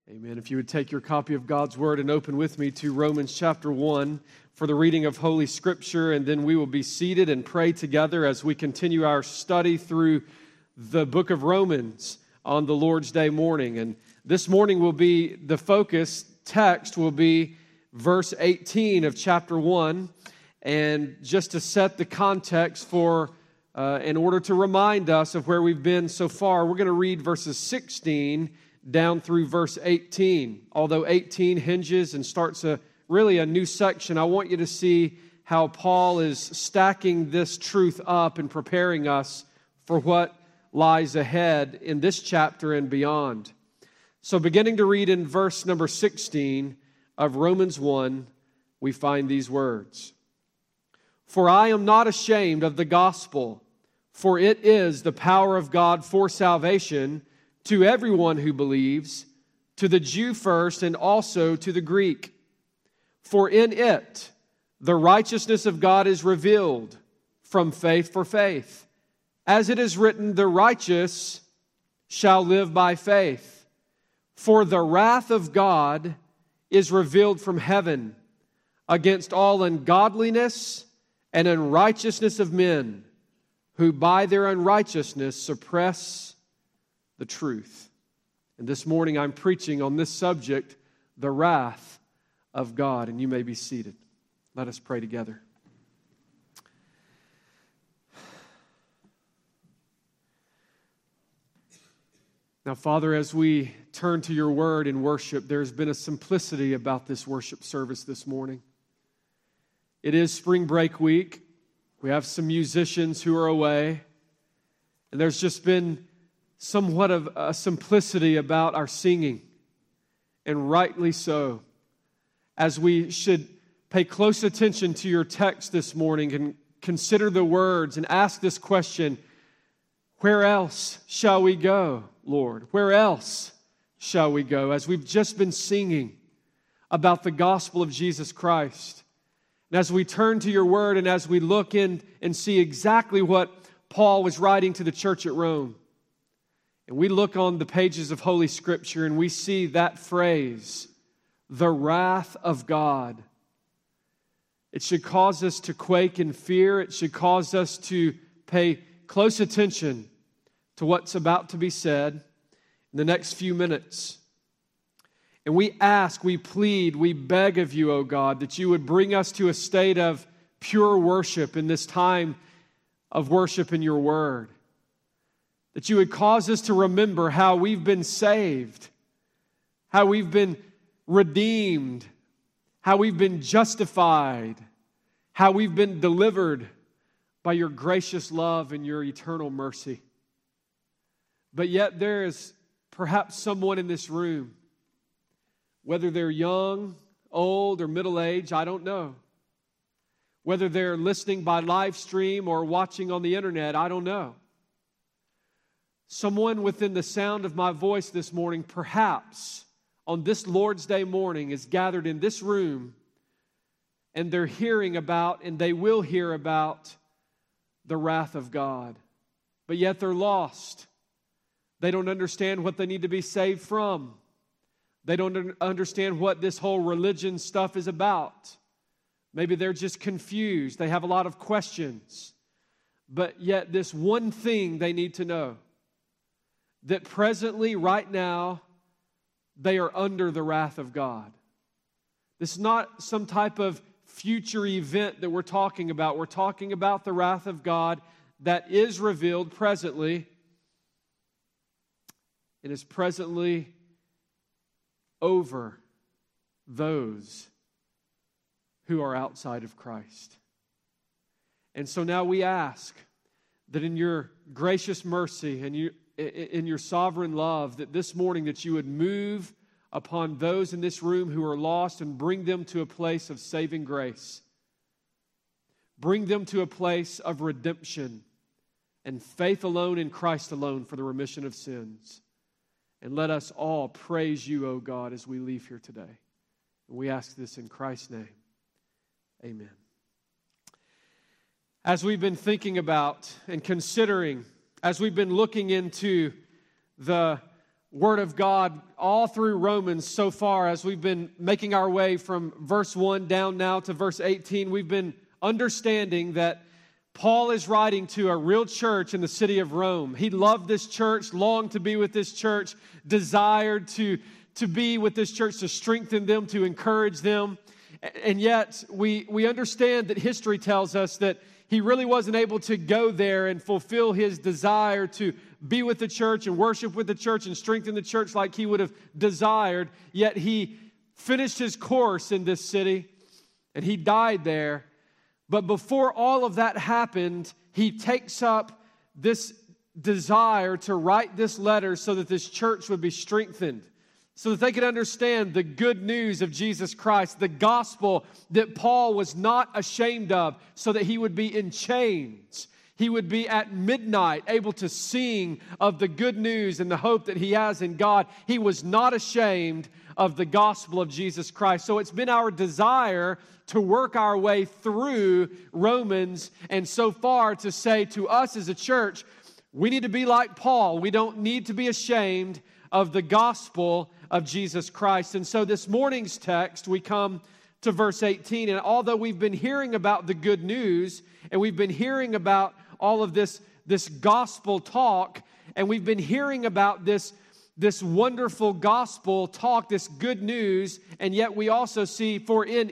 Amen. If you would take your copy of God's Word and open with me to Romans chapter 1 for the reading of Holy Scripture, and then we will be seated and pray together as we continue our study through the book of Romans on the Lord's Day morning. And this morning will be, the focus text will be verse 18 of chapter 1. And just to set the context for, in order to remind us of where we've been so far, we're going to read verses 16 down through verse 18. Although 18 hinges and starts really a new section, I want you to see how Paul is stacking this truth up and preparing us for what lies ahead in this chapter and beyond. So beginning to read in verse number 16 of Romans 1, we find these words. For I am not ashamed of the gospel, for it is the power of God for salvation to everyone who believes, to the Jew first and also to the Greek. For in it the righteousness of God is revealed from faith for faith. As it is written, the righteous shall live by faith. For the wrath of God is revealed from heaven against all ungodliness and unrighteousness of men, who by their unrighteousness suppress the truth. And this morning I'm preaching on this subject, the wrath of God. And you may be seated. Let us pray together. Now, Father, as we turn to your word in worship, there's been a simplicity about this worship service this morning. It is spring break week. We have some musicians who are away. And there's just been somewhat of a simplicity about our singing, and rightly so, as we should pay close attention to your text this morning and consider the words and ask this question, where else shall we go, Lord? Where else shall we go? As we've just been singing about the gospel of Jesus Christ, and as we turn to your word and as we look in and see exactly what Paul was writing to the church at Rome, and we look on the pages of Holy Scripture and we see that phrase, the wrath of God. It should cause us to quake in fear. It should cause us to pay close attention to what's about to be said in the next few minutes. And we ask, we plead, we beg of you, O God, that you would bring us to a state of pure worship in this time of worship in your word. That you would cause us to remember how we've been saved, how we've been redeemed, how we've been justified, how we've been delivered by your gracious love and your eternal mercy. But yet there is perhaps someone in this room, whether they're young, old, or middle-aged, I don't know. Whether they're listening by live stream or watching on the internet, I don't know. Someone within the sound of my voice this morning, perhaps on this Lord's Day morning, is gathered in this room and they're hearing about, and they will hear about, the wrath of God. But yet they're lost. They don't understand what they need to be saved from. They don't understand what this whole religion stuff is about. Maybe they're just confused. They have a lot of questions. But yet this one thing they need to know, that presently, right now, they are under the wrath of God. This is not some type of future event that we're talking about. We're talking about the wrath of God that is revealed presently and is presently over those who are outside of Christ. And so now we ask that in your gracious mercy and in your sovereign love, that this morning that you would move upon those in this room who are lost and bring them to a place of saving grace. Bring them to a place of redemption and faith alone in Christ alone for the remission of sins. And let us all praise you, O God, as we leave here today. And we ask this in Christ's name. Amen. As we've been thinking about and considering, as we've been looking into the Word of God all through Romans so far as we've been making our way from verse 1 down now to verse 18. We've been understanding that Paul is writing to a real church in the city of Rome. He loved this church, longed to be with this church, desired to be with this church, to strengthen them, to encourage them. And yet we understand that history tells us that he really wasn't able to go there and fulfill his desire to be with the church and worship with the church and strengthen the church like he would have desired. Yet he finished his course in this city and he died there. But before all of that happened, he takes up this desire to write this letter so that this church would be strengthened, so that they could understand the good news of Jesus Christ, the gospel that Paul was not ashamed of, so that he would be in chains. He would be at midnight able to sing of the good news and the hope that he has in God. He was not ashamed of the gospel of Jesus Christ. So it's been our desire to work our way through Romans, and so far to say to us as a church, we need to be like Paul. We don't need to be ashamed of the gospel of Jesus Christ. And so this morning's text, we come to verse 18. And although we've been hearing about the good news, and we've been hearing about all of this gospel talk, and we've been hearing about this wonderful gospel talk, this good news, and yet we also see, for in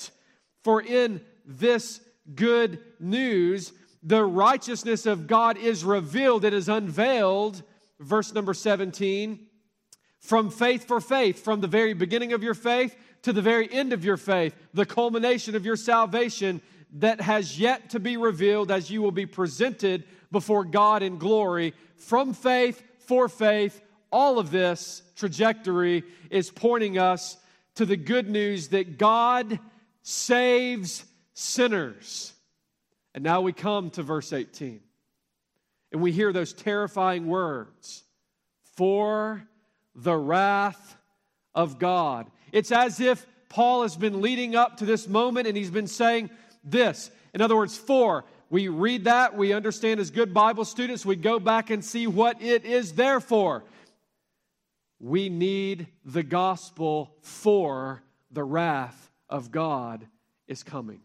this good news, the righteousness of God is revealed, it is unveiled, verse number 17, from faith for faith, from the very beginning of your faith to the very end of your faith, the culmination of your salvation that has yet to be revealed as you will be presented before God in glory. From faith for faith, all of this trajectory is pointing us to the good news that God saves sinners. And now we come to verse 18. And we hear those terrifying words, for the wrath of God. It's as if Paul has been leading up to this moment and he's been saying this. In other words, for, we read that, we understand as good Bible students, we go back and see what it is there for. We need the gospel, for the wrath of God is coming.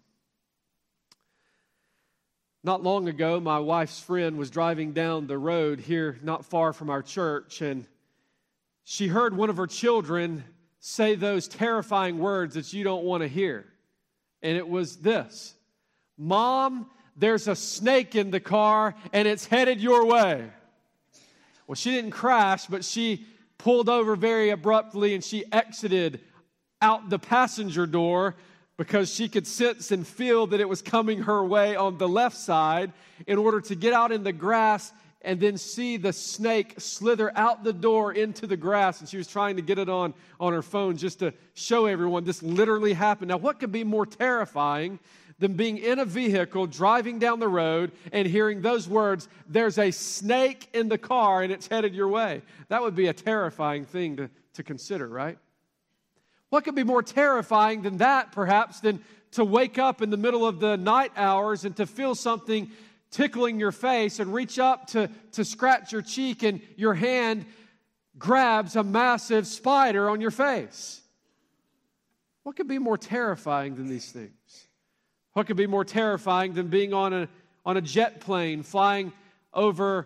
Not long ago, my wife's friend was driving down the road here not far from our church, and she heard one of her children say those terrifying words that you don't want to hear. And it was this: Mom, there's a snake in the car and it's headed your way. Well, she didn't crash, but she pulled over very abruptly and she exited out the passenger door because she could sense and feel that it was coming her way on the left side, in order to get out in the grass and then see the snake slither out the door into the grass. And she was trying to get it on her phone just to show everyone this literally happened. Now, what could be more terrifying than being in a vehicle driving down the road and hearing those words, there's a snake in the car and it's headed your way? That would be a terrifying thing to consider, right? What could be more terrifying than that, perhaps, than to wake up in the middle of the night hours and to feel something tickling your face and reach up to scratch your cheek and your hand grabs a massive spider on your face? What could be more terrifying than these things? What could be more terrifying than being on a jet plane flying over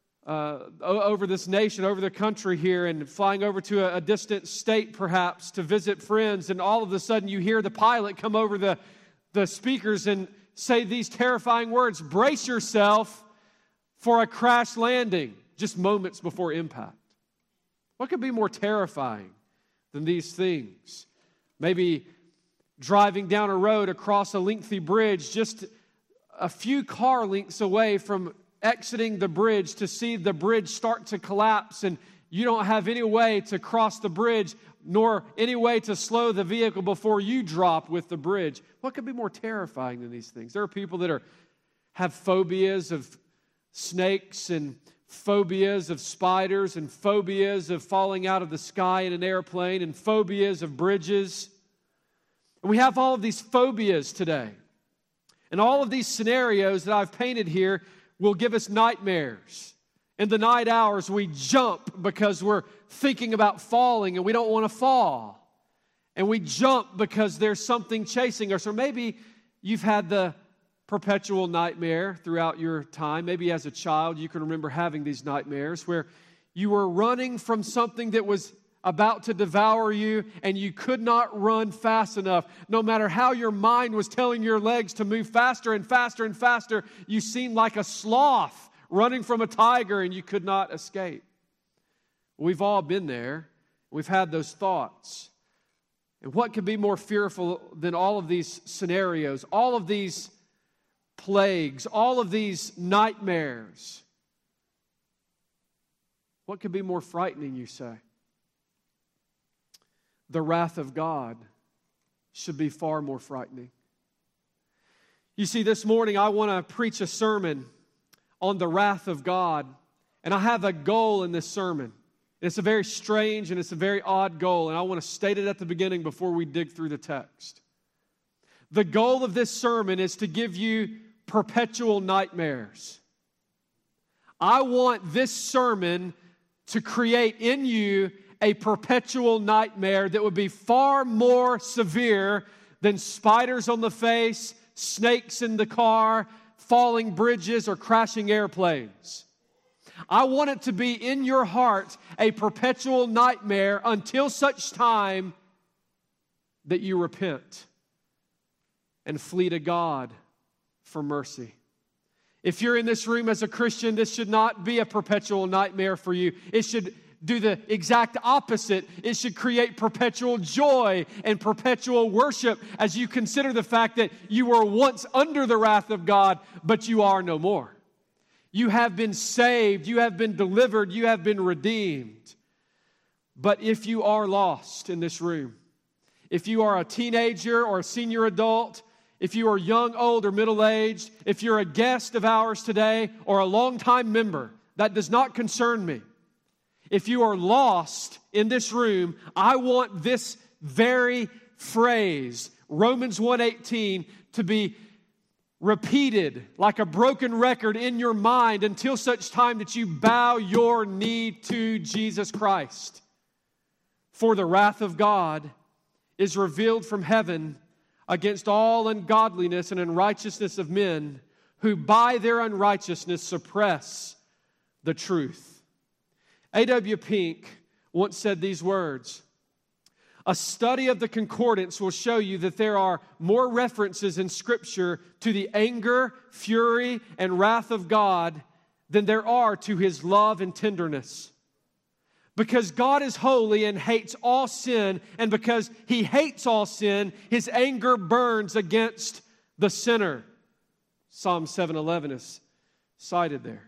this nation, over the country here, and flying over to a distant state perhaps to visit friends, and all of a sudden you hear the pilot come over the speakers and say these terrifying words, brace yourself for a crash landing, just moments before impact. What could be more terrifying than these things? Maybe driving down a road across a lengthy bridge, just a few car lengths away from exiting the bridge, to see the bridge start to collapse and you don't have any way to cross the bridge, nor any way to slow the vehicle before you drop with the bridge. What could be more terrifying than these things? There are people that have phobias of snakes and phobias of spiders and phobias of falling out of the sky in an airplane and phobias of bridges. And we have all of these phobias today. And all of these scenarios that I've painted here will give us nightmares. In the night hours, we jump because we're thinking about falling and we don't want to fall. And we jump because there's something chasing us. Or maybe you've had the perpetual nightmare throughout your time. Maybe as a child you can remember having these nightmares where you were running from something that was about to devour you and you could not run fast enough. No matter how your mind was telling your legs to move faster and faster and faster, you seemed like a sloth running from a tiger and you could not escape. We've all been there. We've had those thoughts. And what could be more fearful than all of these scenarios, all of these plagues, all of these nightmares? What could be more frightening, you say? The wrath of God should be far more frightening. You see, this morning I want to preach a sermon on the wrath of God, and I have a goal in this sermon. It's a very strange and it's a very odd goal, and I want to state it at the beginning before we dig through the text. The goal of this sermon is to give you perpetual nightmares. I want this sermon to create in you a perpetual nightmare that would be far more severe than spiders on the face, snakes in the car, falling bridges, or crashing airplanes. I want it to be in your heart a perpetual nightmare until such time that you repent and flee to God for mercy. If you're in this room as a Christian, this should not be a perpetual nightmare for you. It should do the exact opposite. It should create perpetual joy and perpetual worship as you consider the fact that you were once under the wrath of God, but you are no more. You have been saved, you have been delivered, you have been redeemed. But if you are lost in this room, if you are a teenager or a senior adult, if you are young, old, or middle-aged, if you're a guest of ours today or a longtime member, that does not concern me. If you are lost in this room, I want this very phrase, Romans 1:18, to be repeated like a broken record in your mind until such time that you bow your knee to Jesus Christ. For the wrath of God is revealed from heaven against all ungodliness and unrighteousness of men who by their unrighteousness suppress the truth. A.W. Pink once said these words: "A study of the concordance will show you that there are more references in Scripture to the anger, fury, and wrath of God than there are to His love and tenderness. Because God is holy and hates all sin, and because He hates all sin, His anger burns against the sinner." Psalm 7:11 is cited there.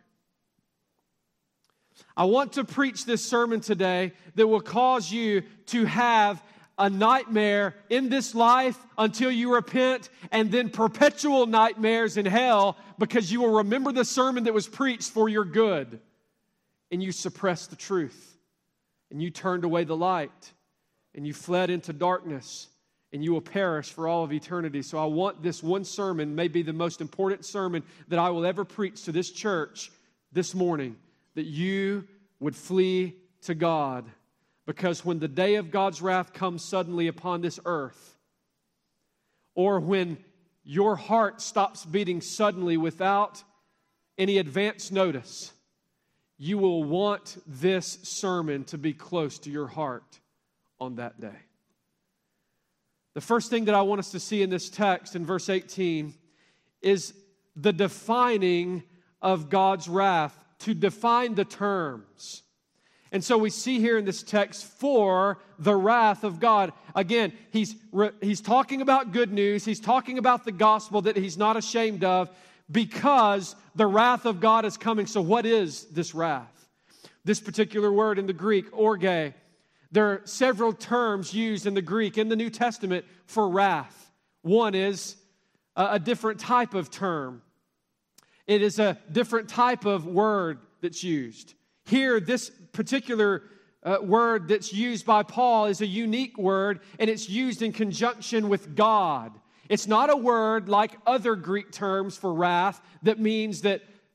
I want to preach this sermon today that will cause you to have a nightmare in this life until you repent, and then perpetual nightmares in hell because you will remember the sermon that was preached for your good, and you suppressed the truth, and you turned away the light, and you fled into darkness, and you will perish for all of eternity. So I want this one sermon, maybe the most important sermon that I will ever preach to this church this morning, that you would flee to God. Because when the day of God's wrath comes suddenly upon this earth, or when your heart stops beating suddenly without any advance notice, you will want this sermon to be close to your heart on that day. The first thing that I want us to see in this text in verse 18 is the defining of God's wrath, to define the terms. And so we see here in this text, for the wrath of God. Again, he's talking about good news. He's talking about the gospel that he's not ashamed of, because the wrath of God is coming. So what is this wrath? This particular word in the Greek, orge, there are several terms used in the Greek in the New Testament for wrath. One is a different type of term. It is a different type of word that's used. Here, this particular word that's used by Paul is a unique word, and it's used in conjunction with God. It's not a word like other Greek terms for wrath that means that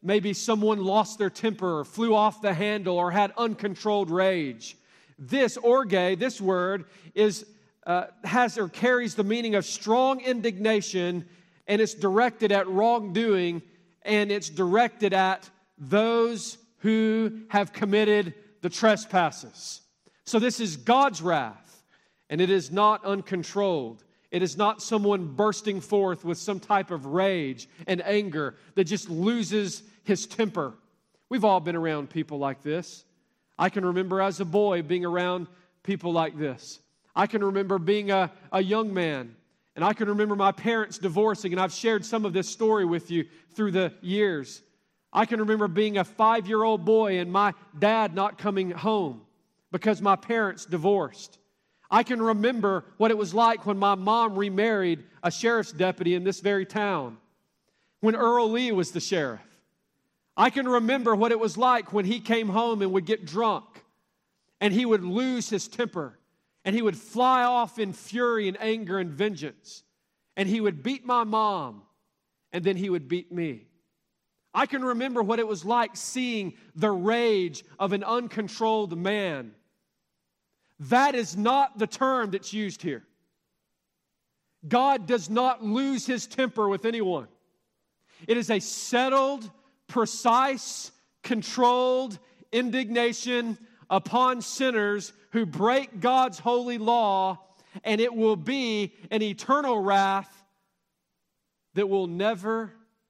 maybe someone lost their temper or flew off the handle or had uncontrolled rage. This orge, this word, has or carries the meaning of strong indignation, and it's directed at wrongdoing, and it's directed at those who have committed the trespasses. So this is God's wrath, and it is not uncontrolled. It is not someone bursting forth with some type of rage and anger that just loses his temper. We've all been around people like this. I can remember as a boy being around people like this. I can remember being a young man, and I can remember my parents divorcing, and I've shared some of this story with you through the years. I can remember being a 5-year-old boy and my dad not coming home because my parents divorced. I can remember what it was like when my mom remarried a sheriff's deputy in this very town, when Earl Lee was the sheriff. I can remember what it was like when he came home and would get drunk, and he would lose his temper, and he would fly off in fury and anger and vengeance, and he would beat my mom, and then he would beat me. I can remember what it was like seeing the rage of an uncontrolled man. That is not the term that's used here. God does not lose his temper with anyone. It is a settled, precise, controlled indignation upon sinners who break God's holy law, and it will be an eternal wrath that will never,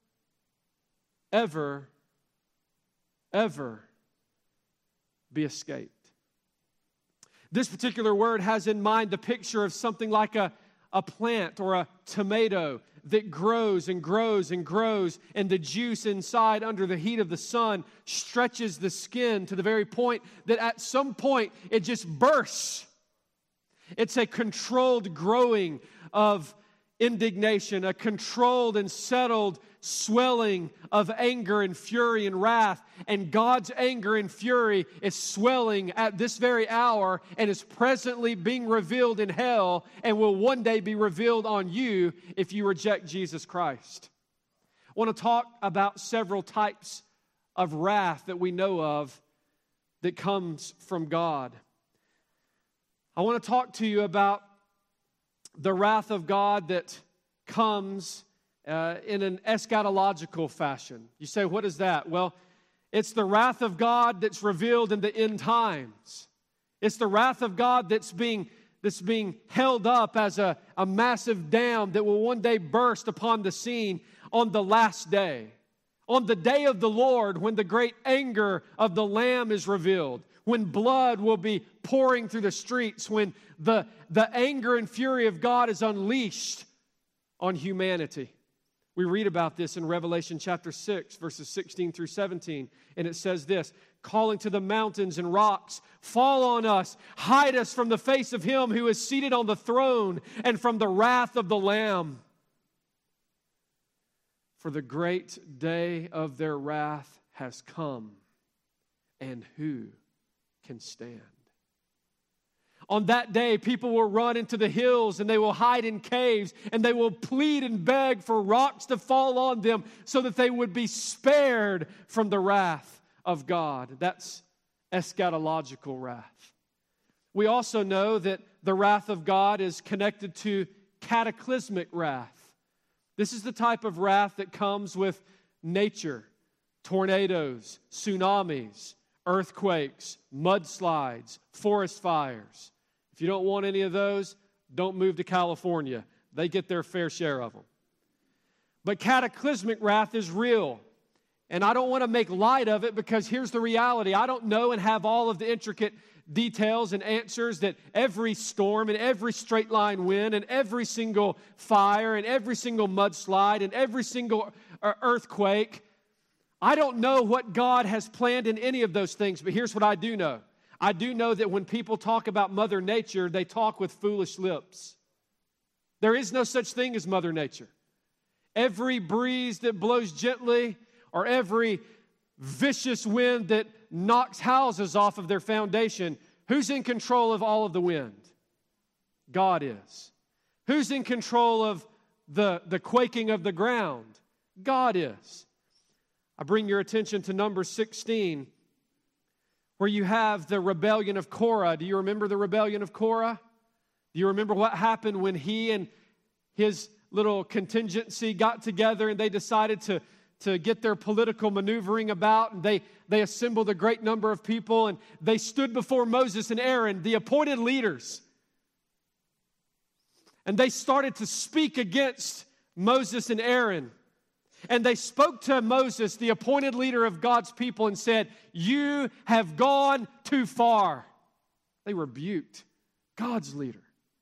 ever, ever be escaped. This particular word has in mind the picture of something like a plant or a tomato that grows and grows and grows, and the juice inside under the heat of the sun stretches the skin to the very point that at some point it just bursts. It's a controlled growing of indignation, a controlled and settled swelling of anger and fury and wrath. And God's anger and fury is swelling at this very hour and is presently being revealed in hell and will one day be revealed on you if you reject Jesus Christ. I want to talk about several types of wrath that we know of that comes from God. I want to talk to you about the wrath of God that comes in an eschatological fashion. You say, what is that? Well, it's the wrath of God that's revealed in the end times. It's the wrath of God that's being held up as a massive dam that will one day burst upon the scene on the last day. On the day of the Lord, when the great anger of the Lamb is revealed, when blood will be pouring through the streets, when the anger and fury of God is unleashed on humanity. We read about this in Revelation chapter 6, verses 16 through 17, and it says this, calling to the mountains and rocks, fall on us, hide us from the face of him who is seated on the throne and from the wrath of the Lamb. For the great day of their wrath has come, and who can stand? On that day, people will run into the hills and they will hide in caves and they will plead and beg for rocks to fall on them so that they would be spared from the wrath of God. That's eschatological wrath. We also know that the wrath of God is connected to cataclysmic wrath. This is the type of wrath that comes with nature, tornadoes, tsunamis, earthquakes, mudslides, forest fires. If you don't want any of those, don't move to California. They get their fair share of them. But cataclysmic wrath is real. And I don't want to make light of it because here's the reality. I don't know and have all of the intricate details and answers that every storm and every straight line wind and every single fire and every single mudslide and every single earthquake, I don't know what God has planned in any of those things, but here's what I do know. I do know that when people talk about Mother Nature, they talk with foolish lips. There is no such thing as Mother Nature. Every breeze that blows gently or every vicious wind that knocks houses off of their foundation, who's in control of all of the wind? God is. Who's in control of the quaking of the ground? God is. I bring your attention to Numbers 16, where you have the rebellion of Korah. Do you remember the rebellion of Korah? Do you remember what happened when he and his little contingency got together and they decided to get their political maneuvering about, and they assembled a great number of people, and they stood before Moses and Aaron, the appointed leaders, and they started to speak against Moses and Aaron. And they spoke to Moses, the appointed leader of God's people, and said, "You have gone too far." They rebuked God's leader.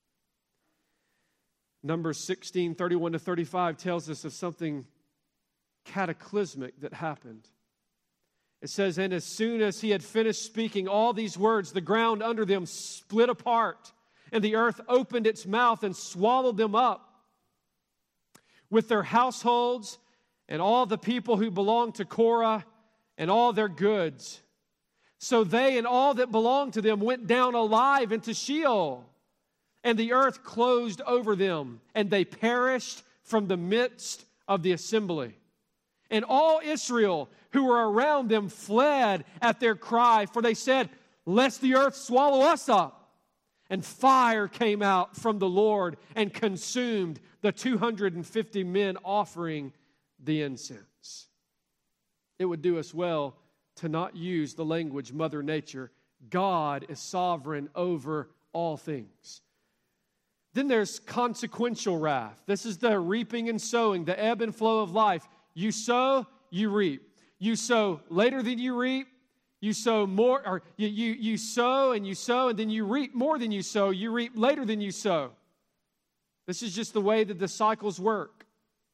Numbers 16, 31 to 35 tells us of something cataclysmic that happened. It says, "And as soon as he had finished speaking all these words, the ground under them split apart, and the earth opened its mouth and swallowed them up, with their households and all the people who belonged to Korah and all their goods. So they and all that belonged to them went down alive into Sheol, and the earth closed over them, and they perished from the midst of the assembly. And all Israel who were around them fled at their cry, for they said, 'Lest the earth swallow us up.' And fire came out from the Lord and consumed the 250 men offering the incense." It would do us well to not use the language Mother Nature. God is sovereign over all things. Then there's consequential wrath. This is the reaping and sowing, the ebb and flow of life. You sow, you reap. You sow later than you reap. You sow more, or you sow, and then you reap more than you sow. You reap later than you sow. This is just the way that the cycles work.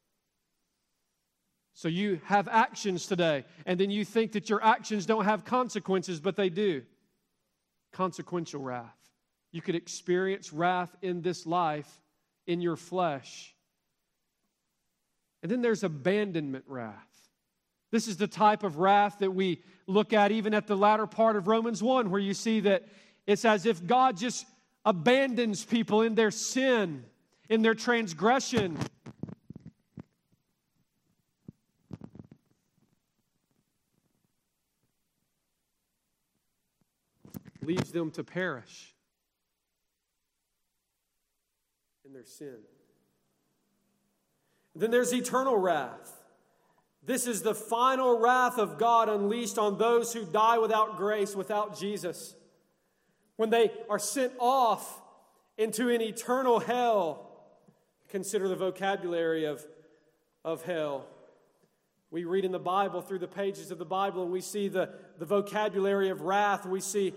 So you have actions today, and then you think that your actions don't have consequences, but they do. Consequential wrath. You could experience wrath in this life, in your flesh. And then there's abandonment wrath. This is the type of wrath that we look at even at the latter part of Romans 1, where you see that it's as if God just abandons people in their sin, in their transgression. Leaves them to perish in their sin. Then there's eternal wrath. This is the final wrath of God unleashed on those who die without grace, without Jesus. When they are sent off into an eternal hell. Consider the vocabulary of hell. We read in the Bible, through the pages of the Bible, and we see the vocabulary of wrath. We see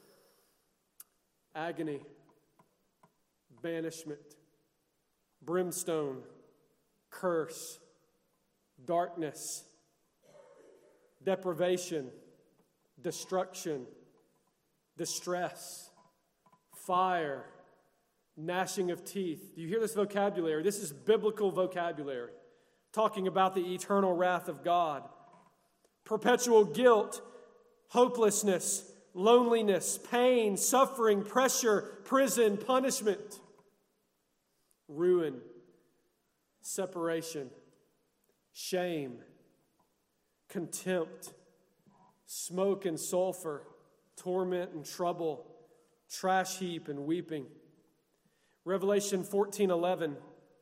agony, banishment, brimstone, curse, darkness, deprivation, destruction, distress, fire, gnashing of teeth. Do you hear this vocabulary? This is biblical vocabulary, talking about the eternal wrath of God. Perpetual guilt, hopelessness, loneliness, pain, suffering, pressure, prison, punishment, ruin, separation, shame, contempt, smoke and sulfur, torment and trouble, trash heap and weeping. Revelation 14:11.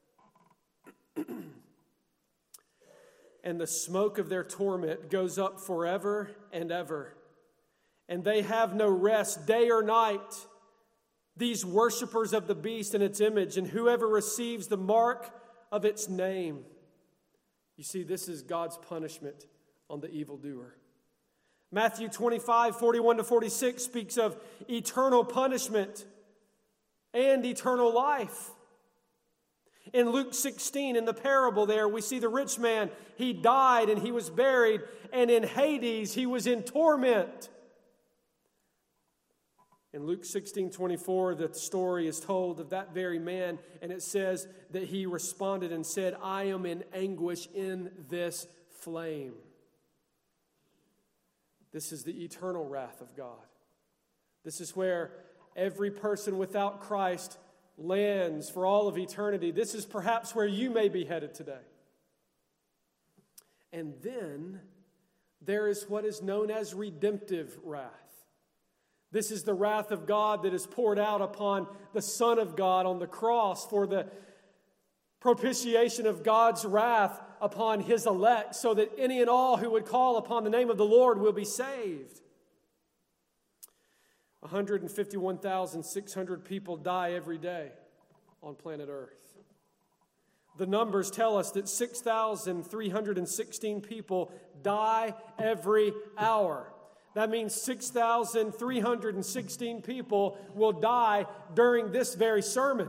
And the smoke of their torment goes up forever and ever. And they have no rest day or night, these worshipers of the beast and its image, and whoever receives the mark of its name. You see, this is God's punishment on the evildoer. Matthew 25:41-46 speaks of eternal punishment and eternal life. In Luke 16, in the parable there, we see the rich man. He died and he was buried, and in Hades he was in torment. In Luke 16:24, the story is told of that very man, and it says that he responded and said, "I am in anguish in this flame." This is the eternal wrath of God. This is where every person without Christ lands for all of eternity. This is perhaps where you may be headed today. And then there is what is known as redemptive wrath. This is the wrath of God that is poured out upon the Son of God on the cross for the propitiation of God's wrath upon His elect, so that any and all who would call upon the name of the Lord will be saved. 151,600 people die every day on planet Earth. The numbers tell us that 6,316 people die every hour. That means 6,316 people will die during this very sermon.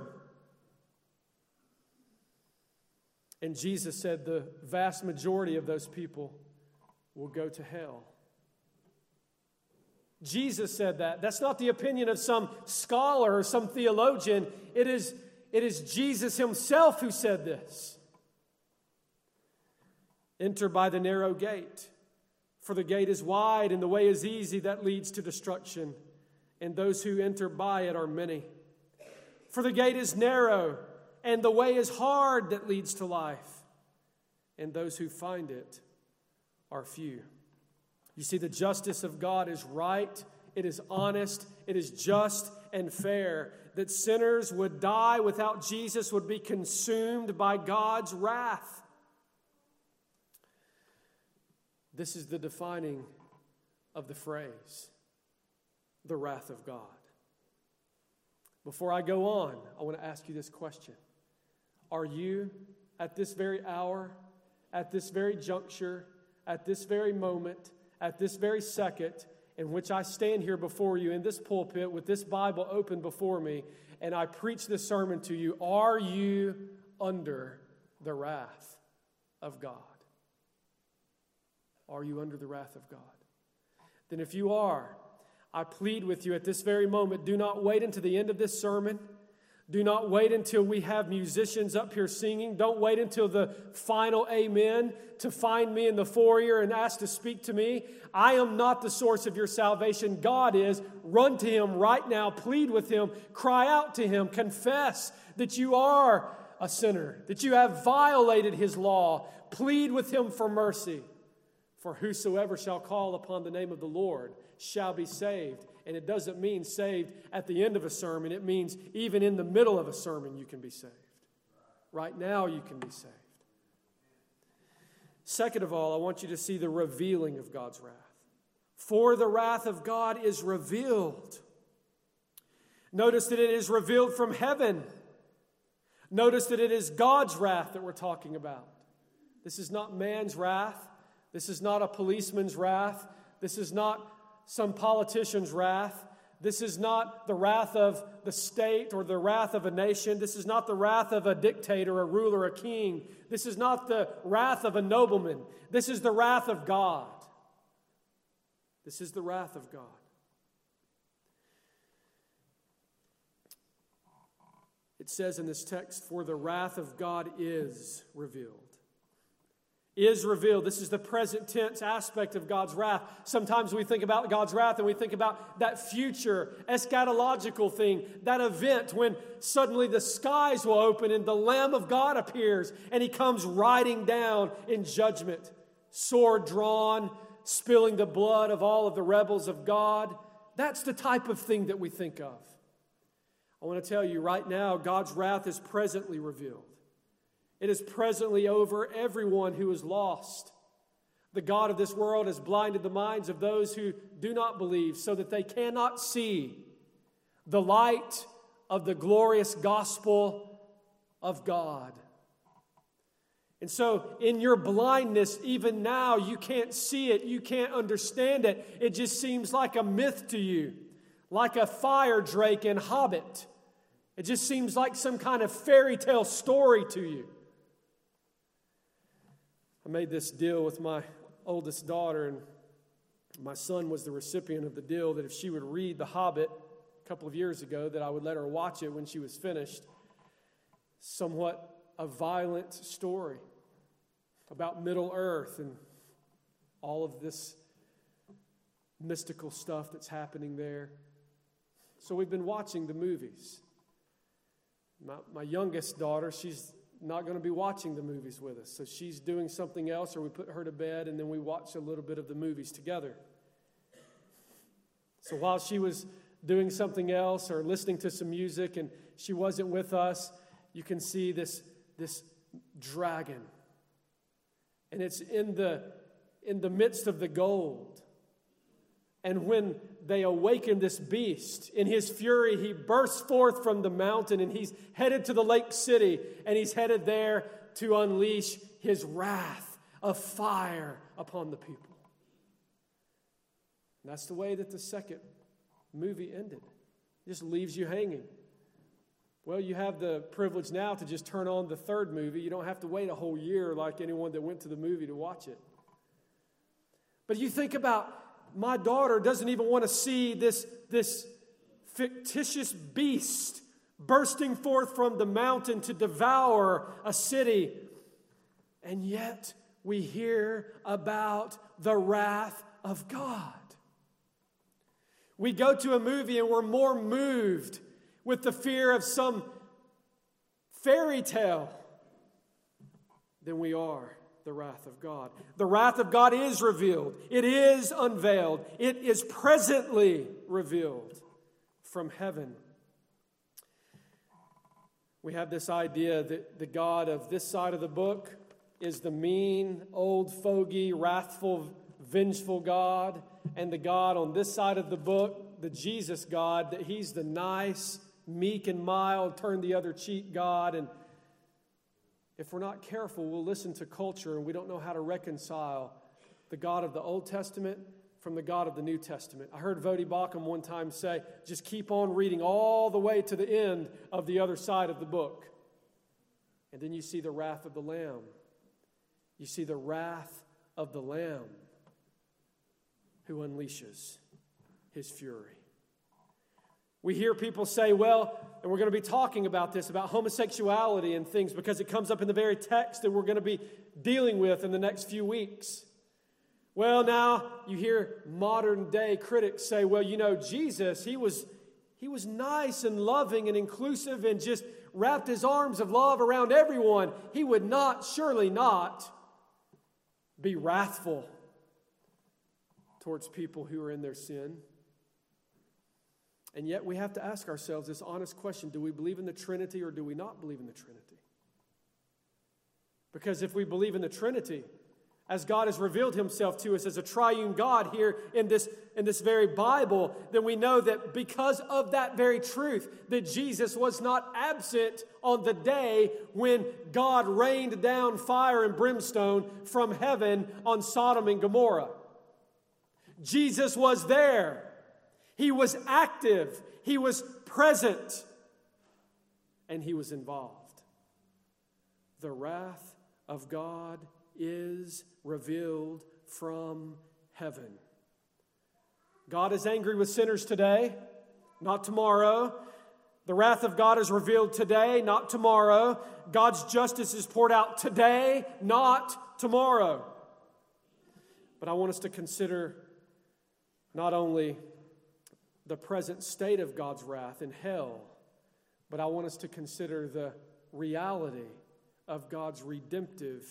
And Jesus said the vast majority of those people will go to hell. Jesus said that. That's not the opinion of some scholar or some theologian. It is Jesus Himself who said this. Enter by the narrow gate, for the gate is wide and the way is easy that leads to destruction, and those who enter by it are many. For the gate is narrow and the way is hard that leads to life, and those who find it are few. You see, the justice of God is right, it is honest, it is just and fair. That sinners would die without Jesus, would be consumed by God's wrath. This is the defining of the phrase, the wrath of God. Before I go on, I want to ask you this question. Are you, at this very hour, at this very juncture, at this very moment, at this very second in which I stand here before you in this pulpit with this Bible open before me and I preach this sermon to you, are you under the wrath of God? Are you under the wrath of God? Then if you are, I plead with you at this very moment, do not wait until the end of this sermon. Do not wait until we have musicians up here singing. Don't wait until the final amen to find me in the foyer and ask to speak to me. I am not the source of your salvation. God is. Run to Him right now. Plead with Him. Cry out to Him. Confess that you are a sinner, that you have violated His law. Plead with Him for mercy. For whosoever shall call upon the name of the Lord shall be saved. And it doesn't mean saved at the end of a sermon. It means even in the middle of a sermon you can be saved. Right now you can be saved. Second of all, I want you to see the revealing of God's wrath. For the wrath of God is revealed. Notice that it is revealed from heaven. Notice that it is God's wrath that we're talking about. This is not man's wrath. This is not a policeman's wrath. This is not some politician's wrath. This is not the wrath of the state or the wrath of a nation. This is not the wrath of a dictator, a ruler, a king. This is not the wrath of a nobleman. This is the wrath of God. This is the wrath of God. It says in this text, for the wrath of God is revealed. Is revealed. This is the present tense aspect of God's wrath. Sometimes we think about God's wrath and we think about that future eschatological thing, that event when suddenly the skies will open and the Lamb of God appears and He comes riding down in judgment, sword drawn, spilling the blood of all of the rebels of God. That's the type of thing that we think of. I want to tell you right now, God's wrath is presently revealed. It is presently over everyone who is lost. The God of this world has blinded the minds of those who do not believe so that they cannot see the light of the glorious gospel of God. And so in your blindness, even now, you can't see it, you can't understand it. It just seems like a myth to you, like a fire drake in Hobbit. It just seems like some kind of fairy tale story to you. I made this deal with my oldest daughter, and my son was the recipient of the deal that if she would read The Hobbit a couple of years ago, that I would let her watch it when she was finished. Somewhat a violent story about Middle-earth and all of this mystical stuff that's happening there. So we've been watching the movies. My youngest daughter, she's not going to be watching the movies with us. So she's doing something else, or we put her to bed, and then we watch a little bit of the movies together. So while she was doing something else or listening to some music and she wasn't with us, you can see this dragon. And it's in the midst of the gold. And when they awaken this beast, in his fury, he bursts forth from the mountain and he's headed to the lake city, and he's headed there to unleash his wrath of fire upon the people. And that's the way that the second movie ended. It just leaves you hanging. Well, you have the privilege now to just turn on the third movie. You don't have to wait a whole year like anyone that went to the movie to watch it. But you think about, my daughter doesn't even want to see this fictitious beast bursting forth from the mountain to devour a city. And yet we hear about the wrath of God. We go to a movie and we're more moved with the fear of some fairy tale than we are the wrath of God. The wrath of God is revealed. It is unveiled. It is presently revealed from heaven. We have this idea that the God of this side of the book is the mean, old fogey, wrathful, vengeful God, and the God on this side of the book, the Jesus God, that he's the nice, meek and mild, turn the other cheek God. And if we're not careful, we'll listen to culture and we don't know how to reconcile the God of the Old Testament from the God of the New Testament. I heard Voddie Baucham one time say, just keep on reading all the way to the end of the other side of the book. And then you see the wrath of the Lamb. You see the wrath of the Lamb who unleashes his fury. We hear people say, well, and we're going to be talking about this, about homosexuality and things, because it comes up in the very text that we're going to be dealing with in the next few weeks. Well, now you hear modern day critics say, well, you know, Jesus, he was nice and loving and inclusive and just wrapped his arms of love around everyone. He would not, surely not, be wrathful towards people who are in their sin. And yet we have to ask ourselves this honest question: do we believe in the Trinity or do we not believe in the Trinity? Because if we believe in the Trinity, as God has revealed himself to us as a triune God here in this very Bible, then we know that because of that very truth, that Jesus was not absent on the day when God rained down fire and brimstone from heaven on Sodom and Gomorrah. Jesus was there. He was active. He was present. And he was involved. The wrath of God is revealed from heaven. God is angry with sinners today, not tomorrow. The wrath of God is revealed today, not tomorrow. God's justice is poured out today, not tomorrow. But I want us to consider not only the present state of God's wrath in hell, but I want us to consider the reality of God's redemptive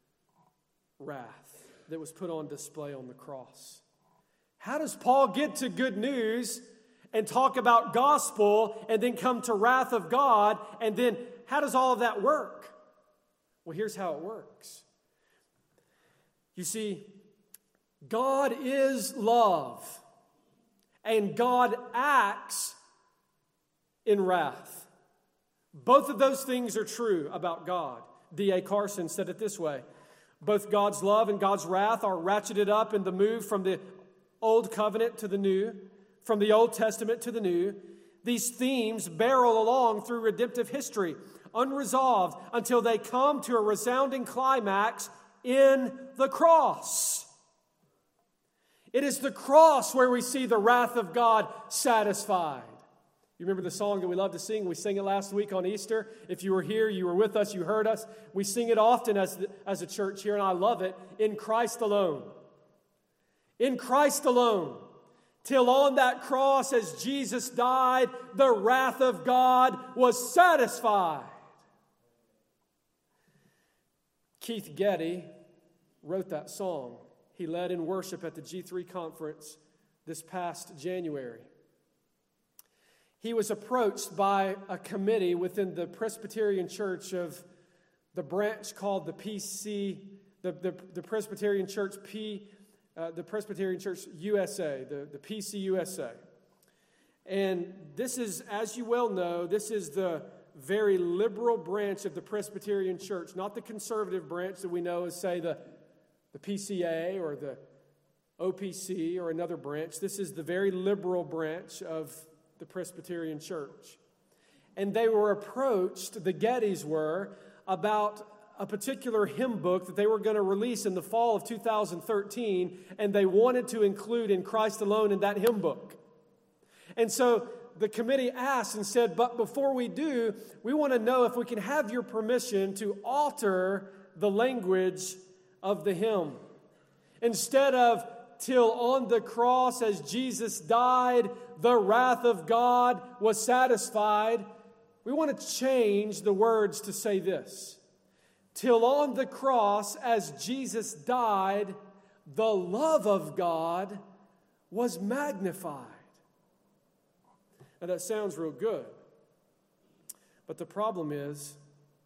wrath that was put on display on the cross. How does Paul get to good news and talk about gospel and then come to wrath of God, and then how does all of that work? Well, here's how it works. You see, God is love, and God acts in wrath. Both of those things are true about God. D.A. Carson said it this way: both God's love and God's wrath are ratcheted up in the move from the Old Covenant to the New, from the Old Testament to the New. These themes barrel along through redemptive history, unresolved until they come to a resounding climax in the cross. It is the cross where we see the wrath of God satisfied. You remember the song that we love to sing? We sang it last week on Easter. If you were here, you were with us, you heard us. We sing it often as a church here, and I love it. In Christ alone. In Christ alone. Till on that cross, as Jesus died, the wrath of God was satisfied. Keith Getty wrote that song. He led in worship at the G3 conference this past January. He was approached by a committee within the Presbyterian Church of the branch called the PC, the Presbyterian Church the Presbyterian Church USA, the PCUSA. And this is, as you well know, this is the very liberal branch of the Presbyterian Church, not the conservative branch that we know as, say, the PCA or the OPC or another branch. This is the very liberal branch of the Presbyterian Church. And they were approached, the Gettys were, about a particular hymn book that they were going to release in the fall of 2013, and they wanted to include In Christ Alone in that hymn book. And so the committee asked and said, but before we do, we want to know if we can have your permission to alter the language of the hymn. Instead of till on the cross as Jesus died, the wrath of God was satisfied, we want to change the words to say this. Till on the cross as Jesus died, the love of God was magnified. Now that sounds real good. But the problem is,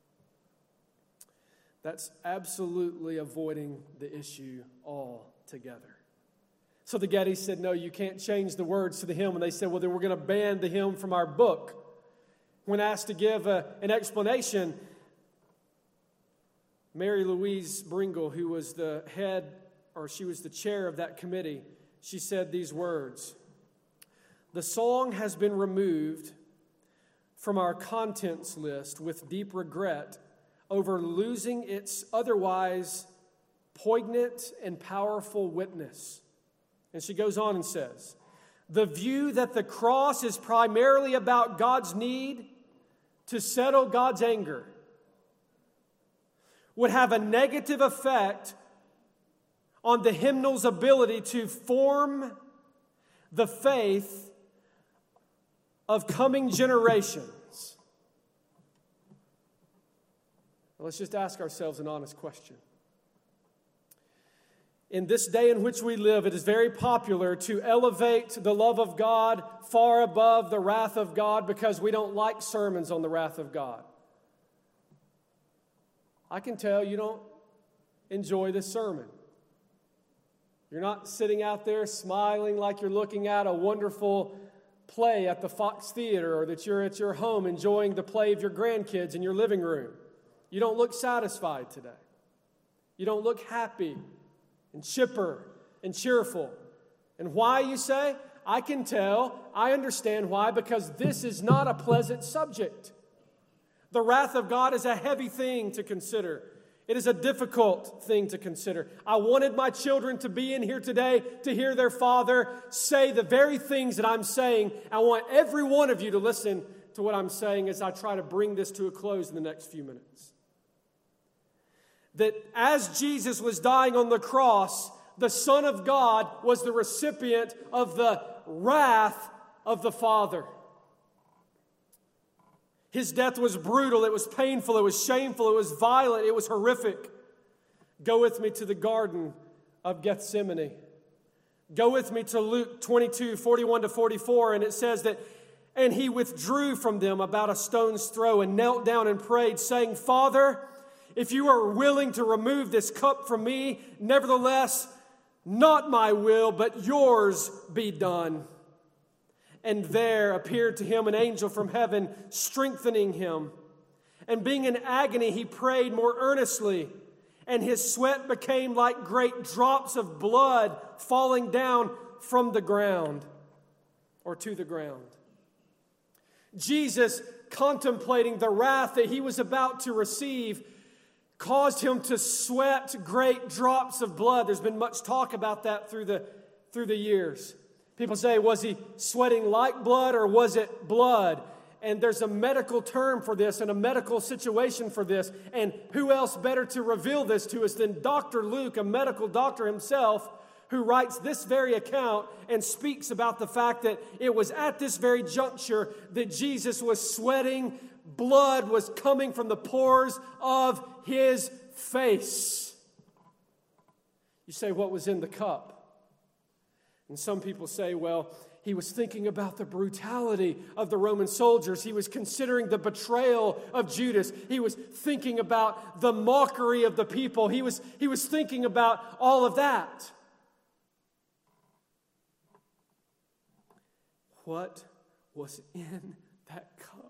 that's absolutely avoiding the issue altogether. So the Gettys said, no, you can't change the words to the hymn. And they said, well, then we're going to ban the hymn from our book. When asked to give an explanation, Mary Louise Bringle, who was the head, or she was the chair of that committee, she said these words: the song has been removed from our contents list with deep regret over losing its otherwise poignant and powerful witness. And she goes on and says, the view that the cross is primarily about God's need to settle God's anger would have a negative effect on the hymnal's ability to form the faith of coming generations. Well, let's just ask ourselves an honest question. In this day in which we live, it is very popular to elevate the love of God far above the wrath of God because we don't like sermons on the wrath of God. I can tell you don't enjoy this sermon. You're not sitting out there smiling like you're looking at a wonderful play at the Fox Theater, or that you're at your home enjoying the play of your grandkids in your living room. You don't look satisfied today. You don't look happy and chipper and cheerful. And why, you say? I can tell. I understand why, because this is not a pleasant subject. The wrath of God is a heavy thing to consider. It is a difficult thing to consider. I wanted my children to be in here today to hear their father say the very things that I'm saying. I want every one of you to listen to what I'm saying as I try to bring this to a close in the next few minutes. That as Jesus was dying on the cross, the Son of God was the recipient of the wrath of the Father. His death was brutal, it was painful, it was shameful, it was violent, it was horrific. Go with me to the Garden of Gethsemane. Go with me to Luke 22:41-44, and it says that, and he withdrew from them about a stone's throw and knelt down and prayed, saying, Father, if you are willing to remove this cup from me, nevertheless, not my will, but yours be done. And there appeared to him an angel from heaven, strengthening him. And being in agony, he prayed more earnestly, and his sweat became like great drops of blood falling down from the ground, or to the ground. Jesus, contemplating the wrath that he was about to receive, caused him to sweat great drops of blood. There's been much talk about that through the years. People say, was he sweating like blood or was it blood? And there's a medical term for this and a medical situation for this. And who else better to reveal this to us than Dr. Luke, a medical doctor himself, who writes this very account and speaks about the fact that it was at this very juncture that Jesus was sweating. Blood was coming from the pores of his face. You say, what was in the cup? And some people say, well, he was thinking about the brutality of the Roman soldiers. He was considering the betrayal of Judas. He was thinking about the mockery of the people. He was thinking about all of that. What was in that cup?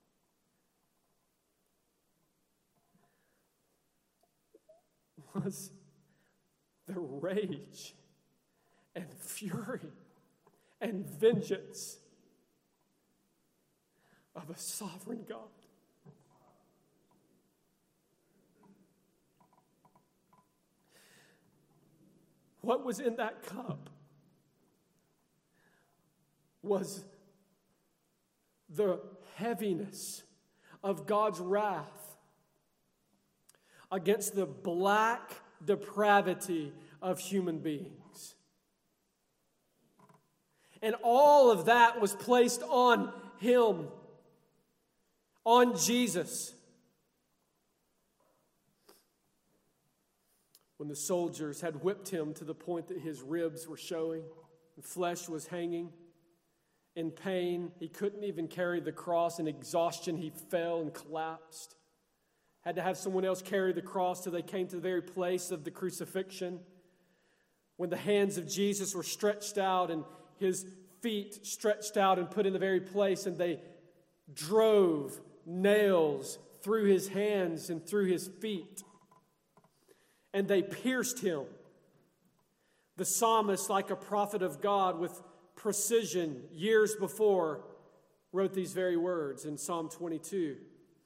Was the rage and fury and vengeance of a sovereign God. What was in that cup was the heaviness of God's wrath against the black depravity of human beings. And all of that was placed on him, on Jesus. When the soldiers had whipped him to the point that his ribs were showing and flesh was hanging, in pain, he couldn't even carry the cross. In exhaustion, he fell and collapsed. Had to have someone else carry the cross till they came to the very place of the crucifixion. When the hands of Jesus were stretched out and his feet stretched out and put in the very place, and they drove nails through his hands and through his feet. And they pierced him. The psalmist, like a prophet of God with precision years before, wrote these very words in Psalm 22.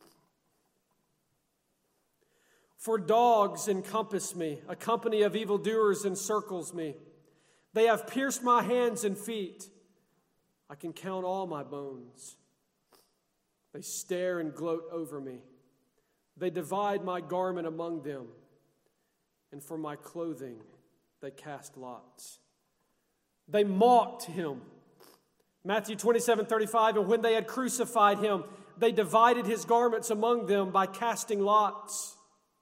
For dogs encompass me, a company of evildoers encircles me. They have pierced my hands and feet. I can count all my bones. They stare and gloat over me. They divide my garment among them, and for my clothing they cast lots. They mocked him. Matthew 27:35, and when they had crucified him, they divided his garments among them by casting lots.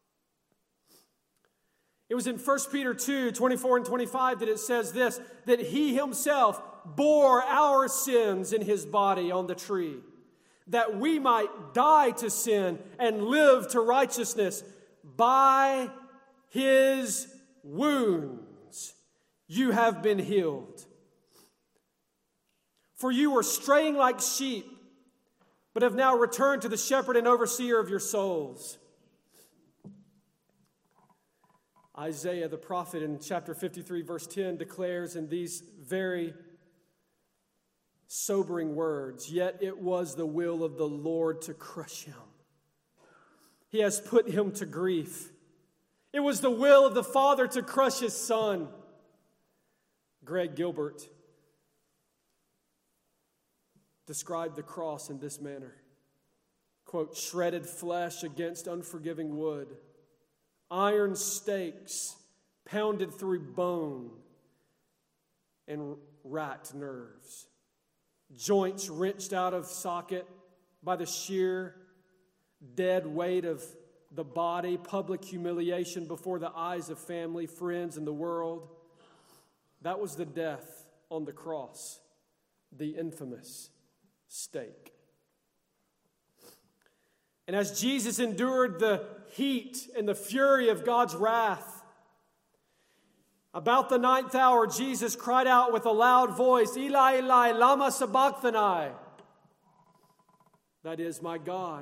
It was in 1 Peter 2:24 and 25 that it says this, that he himself bore our sins in his body on the tree, that we might die to sin and live to righteousness. By his wounds you have been healed. For you were straying like sheep, but have now returned to the shepherd and overseer of your souls. Isaiah the prophet in chapter 53 verse 10 declares in these very sobering words, yet it was the will of the Lord to crush him. He has put him to grief. It was the will of the Father to crush his Son. Greg Gilbert described the cross in this manner. Quote, shredded flesh against unforgiving wood. Iron stakes pounded through bone and racked nerves. Joints wrenched out of socket by the sheer dead weight of the body. Public humiliation before the eyes of family, friends, and the world. That was the death on the cross. The infamous stake. And as Jesus endured the heat and the fury of God's wrath, about the 9th hour, Jesus cried out with a loud voice, Eli, Eli, lama sabachthani. That is, my God,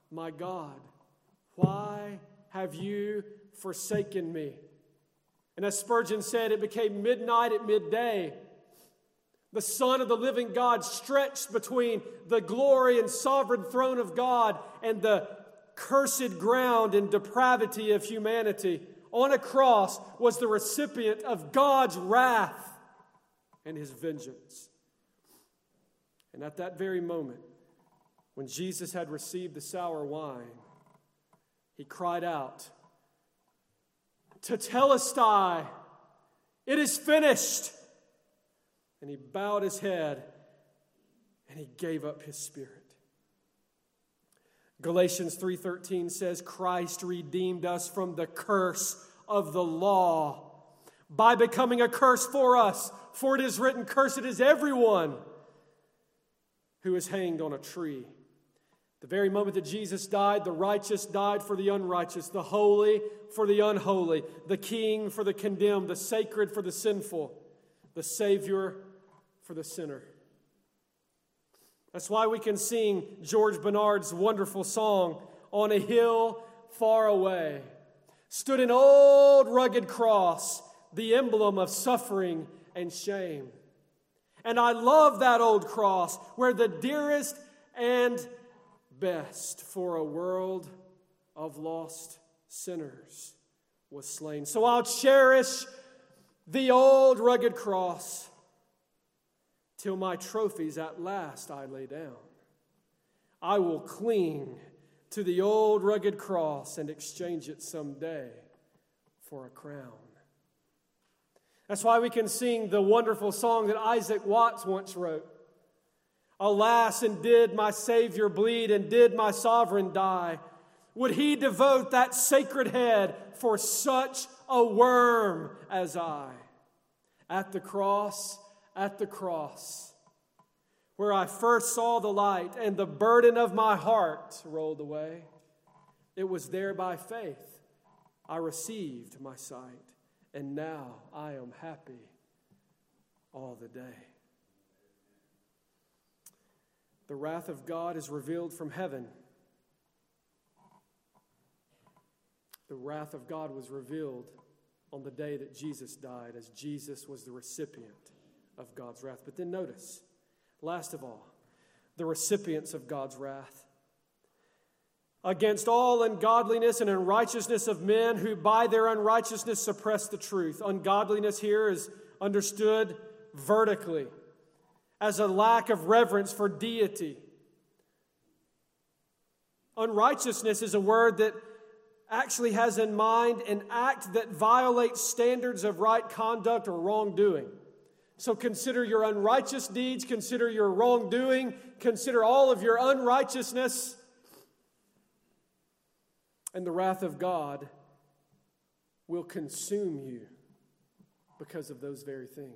why have you forsaken me? And as Spurgeon said, it became midnight at midday. The Son of the living God stretched between the glory and sovereign throne of God and the cursed ground and depravity of humanity. On a cross was the recipient of God's wrath and his vengeance. And at that very moment, when Jesus had received the sour wine, he cried out, Tetelestai, it is finished. And he bowed his head and he gave up his spirit. Galatians 3:13 says, Christ redeemed us from the curse of the law by becoming a curse for us. For it is written, cursed is everyone who is hanged on a tree. The very moment that Jesus died, the righteous died for the unrighteous, the holy for the unholy, the king for the condemned, the sacred for the sinful, the Savior for the sinner. That's why we can sing George Bernard's wonderful song, On a Hill Far Away stood an old rugged cross, the emblem of suffering and shame. And I love that old cross where the dearest and best for a world of lost sinners was slain. So I'll cherish the old rugged cross till my trophies at last I lay down. I will cling to the old rugged cross and exchange it someday for a crown. That's why we can sing the wonderful song that Isaac Watts once wrote. Alas, and did my Savior bleed, and did my sovereign die? Would he devote that sacred head for such a worm as I? At the cross, where I first saw the light and the burden of my heart rolled away, it was there by faith I received my sight, and now I am happy all the day. The wrath of God is revealed from heaven. The wrath of God was revealed on the day that Jesus died, as Jesus was the recipient of God's wrath. But then notice, last of all, the recipients of God's wrath. Against all ungodliness and unrighteousness of men who by their unrighteousness suppress the truth. Ungodliness here is understood vertically as a lack of reverence for deity. Unrighteousness is a word that actually has in mind an act that violates standards of right conduct or wrongdoing. So consider your unrighteous deeds, consider your wrongdoing, consider all of your unrighteousness, and the wrath of God will consume you because of those very things.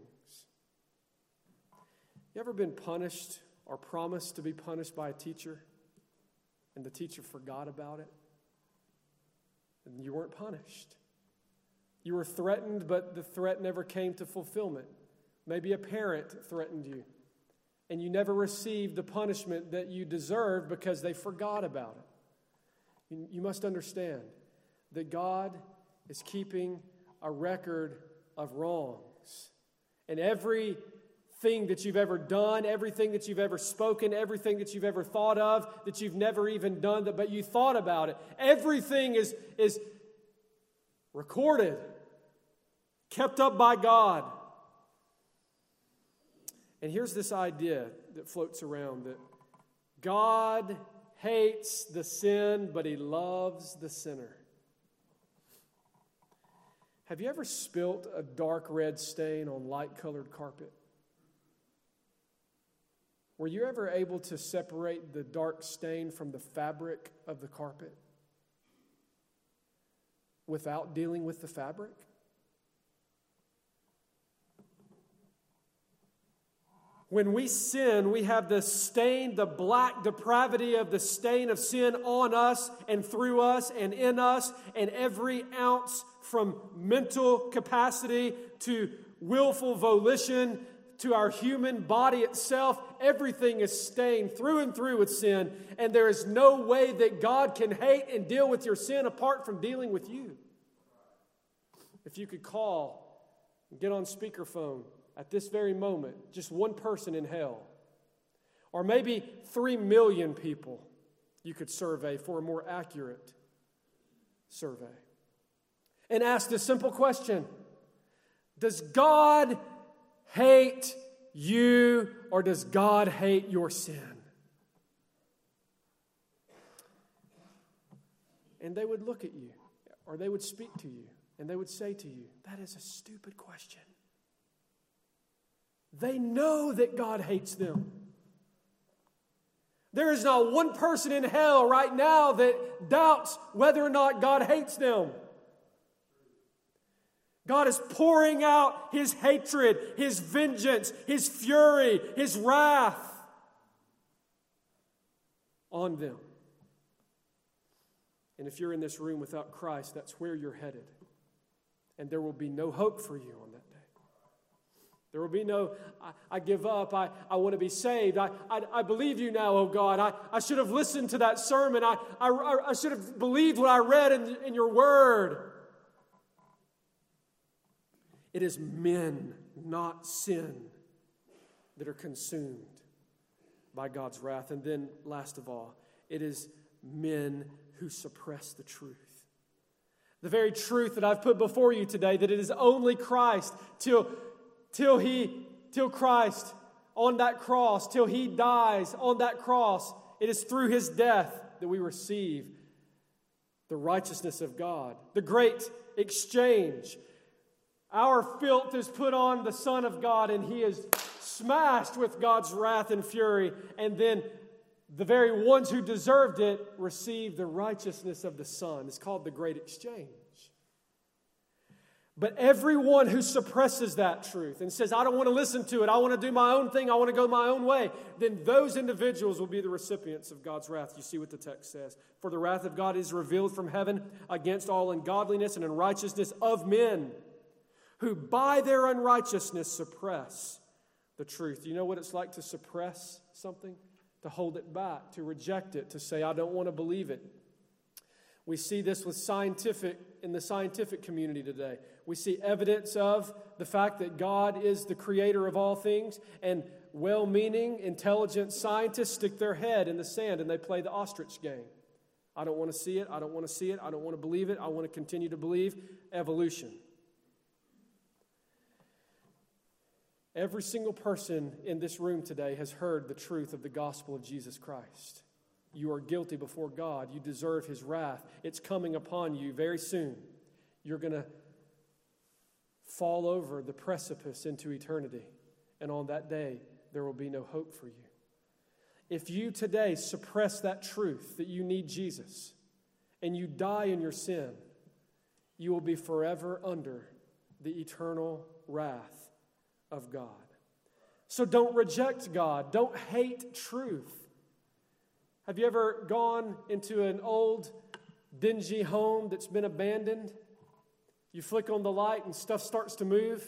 You ever been punished or promised to be punished by a teacher, and the teacher forgot about it? And you weren't punished. You were threatened, but the threat never came to fulfillment. Maybe a parent threatened you, and you never received the punishment that you deserved because they forgot about it. You must understand that God is keeping a record of wrongs. And everything that you've ever done, everything that you've ever spoken, everything that you've ever thought of, that you've never even done, but you thought about it, everything is recorded, kept up by God. And here's this idea that floats around that God hates the sin, but he loves the sinner. Have you ever spilt a dark red stain on light-colored carpet? Were you ever able to separate the dark stain from the fabric of the carpet without dealing with the fabric? When we sin, we have the stain, the black depravity of the stain of sin on us and through us and in us, and every ounce from mental capacity to willful volition to our human body itself, everything is stained through and through with sin, and there is no way that God can hate and deal with your sin apart from dealing with you. If you could call and get on speakerphone at this very moment, just one person in hell, or maybe 3 million people you could survey for a more accurate survey, and ask this simple question: does God hate you, or does God hate your sin? And they would look at you, or they would speak to you, and they would say to you, that is a stupid question. They know that God hates them. There is not one person in hell right now that doubts whether or not God hates them. God is pouring out His hatred, His vengeance, His fury, His wrath on them. And if you're in this room without Christ, that's where you're headed. And there will be no hope for you on that day. There will be no, I give up, I want to be saved. I believe you now, oh God. I should have listened to that sermon. I should have believed what I read in your word. It is men, not sin, that are consumed by God's wrath. And then, last of all, it is men who suppress the truth. The very truth that I've put before you today, that it is only Christ till Christ on that cross, till He dies on that cross, it is through His death that we receive the righteousness of God. The great exchange. Our filth is put on the Son of God, and He is smashed with God's wrath and fury. And then the very ones who deserved it receive the righteousness of the Son. It's called the great exchange. But everyone who suppresses that truth and says, I don't want to listen to it, I want to do my own thing, I want to go my own way, then those individuals will be the recipients of God's wrath. You see what the text says. For the wrath of God is revealed from heaven against all ungodliness and unrighteousness of men, who by their unrighteousness suppress the truth. Do you know what it's like to suppress something? To hold it back, to reject it, to say, I don't want to believe it. We see this in the scientific community today. We see evidence of the fact that God is the creator of all things, and well-meaning, intelligent scientists stick their head in the sand and they play the ostrich game. I don't want to see it, I don't want to see it, I don't want to believe it, I want to continue to believe evolution. Every single person in this room today has heard the truth of the gospel of Jesus Christ. You are guilty before God. You deserve His wrath. It's coming upon you very soon. You're going to fall over the precipice into eternity. And on that day, there will be no hope for you. If you today suppress that truth that you need Jesus, and you die in your sin, you will be forever under the eternal wrath of God. So don't reject God. Don't hate truth. Have you ever gone into an old, dingy home that's been abandoned? You flick on the light and stuff starts to move.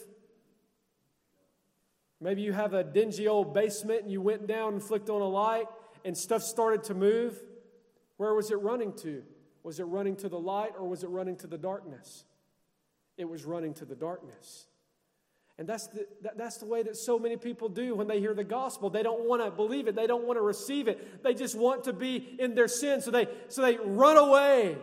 Maybe you have a dingy old basement and you went down and flicked on a light and stuff started to move. Where was it running to? Was it running to the light or was it running to the darkness? It was running to the darkness. And that's the way that so many people do when they hear the gospel. They don't want to believe it. They don't want to receive it. They just want to be in their sin. So they run away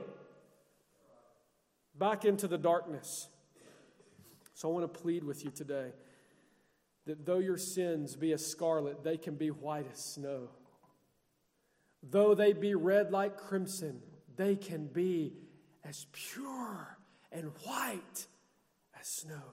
back into the darkness. So I want to plead with you today that though your sins be as scarlet, they can be white as snow. Though they be red like crimson, they can be as pure and white as snow.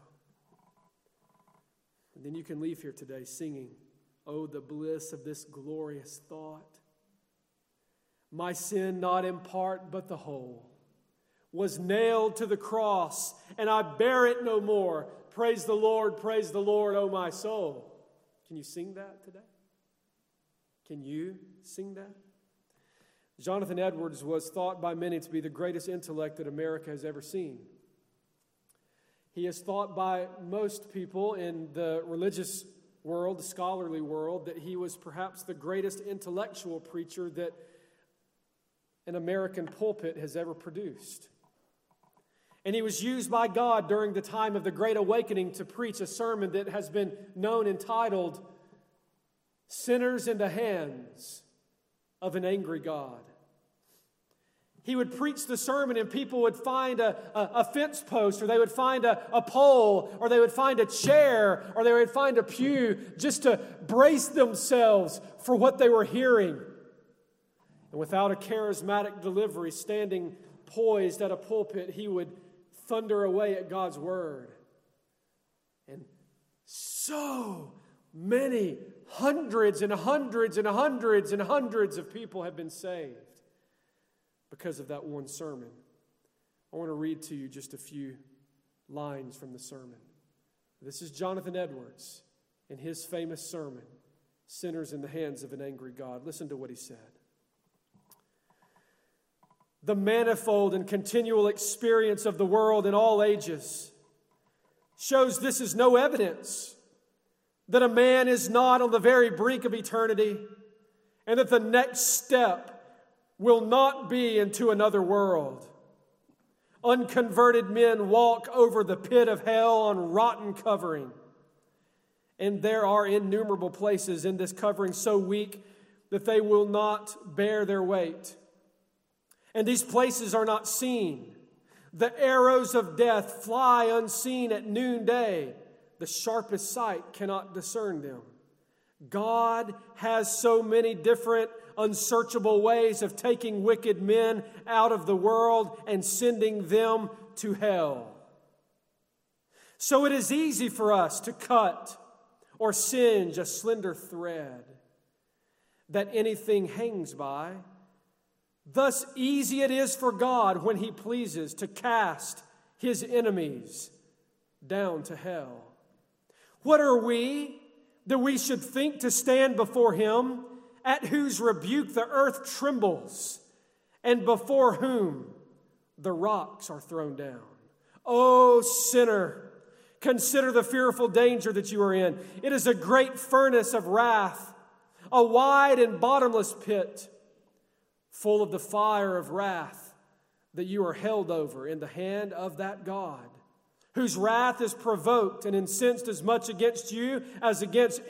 And then you can leave here today singing, oh, the bliss of this glorious thought. My sin, not in part, but the whole, was nailed to the cross, and I bear it no more. Praise the Lord, oh my soul. Can you sing that today? Can you sing that? Jonathan Edwards was thought by many to be the greatest intellect that America has ever seen. He is thought by most people in the religious world, the scholarly world, that he was perhaps the greatest intellectual preacher that an American pulpit has ever produced. And he was used by God during the time of the Great Awakening to preach a sermon that has been known, entitled, Sinners in the Hands of an Angry God. He would preach the sermon and people would find a fence post, or they would find a pole, or they would find a chair, or they would find a pew just to brace themselves for what they were hearing. And without a charismatic delivery, standing poised at a pulpit, he would thunder away at God's word. And so many hundreds and hundreds and hundreds and hundreds of people have been saved because of that one sermon. I want to read to you just a few lines from the sermon. This is Jonathan Edwards in his famous sermon, Sinners in the Hands of an Angry God. Listen to what he said. The manifold and continual experience of the world in all ages shows this is no evidence that a man is not on the very brink of eternity and that the next step will not be into another world. Unconverted men walk over the pit of hell on rotten covering. And there are innumerable places in this covering so weak that they will not bear their weight. And these places are not seen. The arrows of death fly unseen at noonday. The sharpest sight cannot discern them. God has so many different unsearchable ways of taking wicked men out of the world and sending them to hell. So it is easy for us to cut or singe a slender thread that anything hangs by. Thus easy it is for God when He pleases to cast His enemies down to hell. What are we that we should think to stand before Him, at whose rebuke the earth trembles, and before whom the rocks are thrown down? O sinner, consider the fearful danger that you are in. It is a great furnace of wrath, a wide and bottomless pit, full of the fire of wrath that you are held over in the hand of that God, whose wrath is provoked and incensed as much against you as against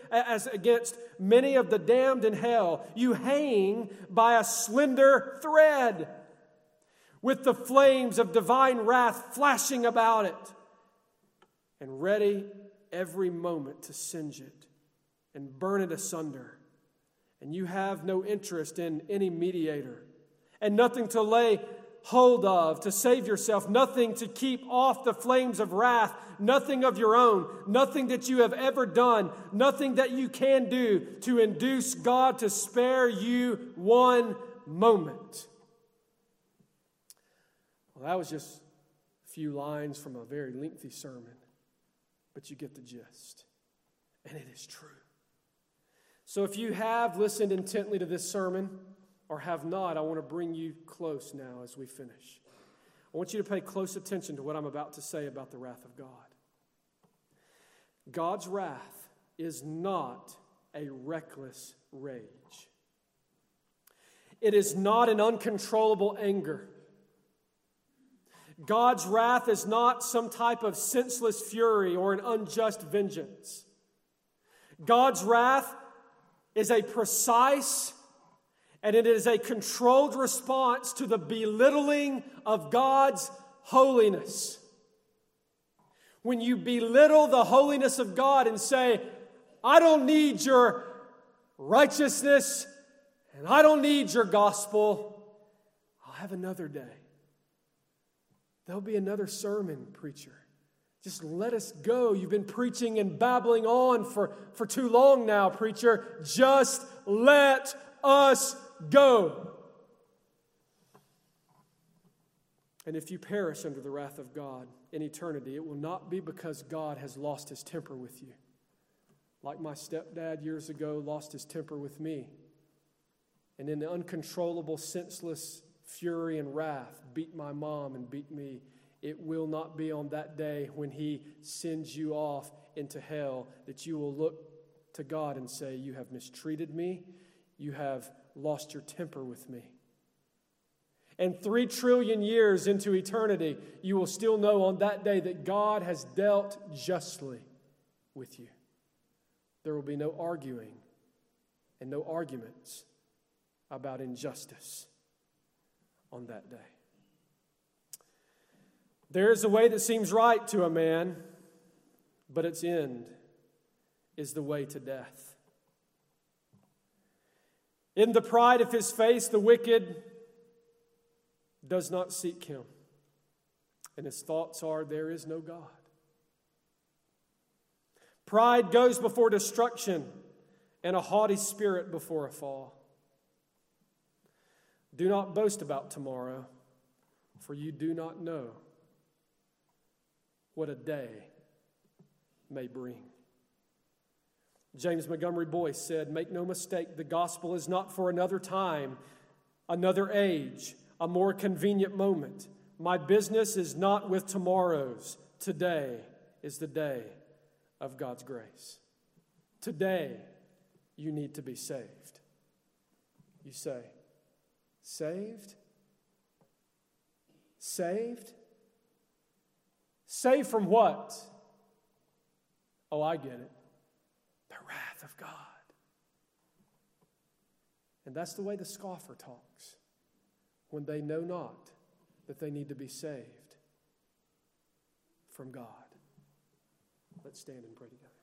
many of the damned in hell. You hang by a slender thread, with the flames of divine wrath flashing about it, and ready every moment to singe it and burn it asunder. And you have no interest in any mediator, and nothing to lay hold of to save yourself, nothing to keep off the flames of wrath, nothing of your own, nothing that you have ever done, nothing that you can do to induce God to spare you one moment. Well, that was just a few lines from a very lengthy sermon, but you get the gist, and it is true. So if you have listened intently to this sermon or have not, I want to bring you close now as we finish. I want you to pay close attention to what I'm about to say about the wrath of God. God's wrath is not a reckless rage. It is not an uncontrollable anger. God's wrath is not some type of senseless fury or an unjust vengeance. God's wrath is a precise and it is a controlled response to the belittling of God's holiness. When you belittle the holiness of God and say, I don't need your righteousness and I don't need your gospel, I'll have another day. There'll be another sermon, preacher. Just let us go. You've been preaching and babbling on for too long now, preacher. Just let us go. And if you perish under the wrath of God in eternity, it will not be because God has lost His temper with you. Like my stepdad years ago lost his temper with me. And in the uncontrollable, senseless fury and wrath, beat my mom and beat me. It will not be on that day when He sends you off into hell that you will look to God and say, you have mistreated me. You have lost your temper with me. And 3 trillion years into eternity, you will still know on that day that God has dealt justly with you. There will be no arguing and no arguments about injustice on that day. There is a way that seems right to a man, but its end is the way to death. In the pride of his face, the wicked does not seek Him, and his thoughts are, there is no God. Pride goes before destruction, and a haughty spirit before a fall. Do not boast about tomorrow, for you do not know what a day may bring. James Montgomery Boyce said, "Make no mistake, the gospel is not for another time, another age, a more convenient moment. My business is not with tomorrows. Today is the day of God's grace." Today, you need to be saved. You say, saved? Saved? Saved from what? Oh, I get it. The wrath of God. And that's the way the scoffer talks when they know not that they need to be saved from God. Let's stand and pray together.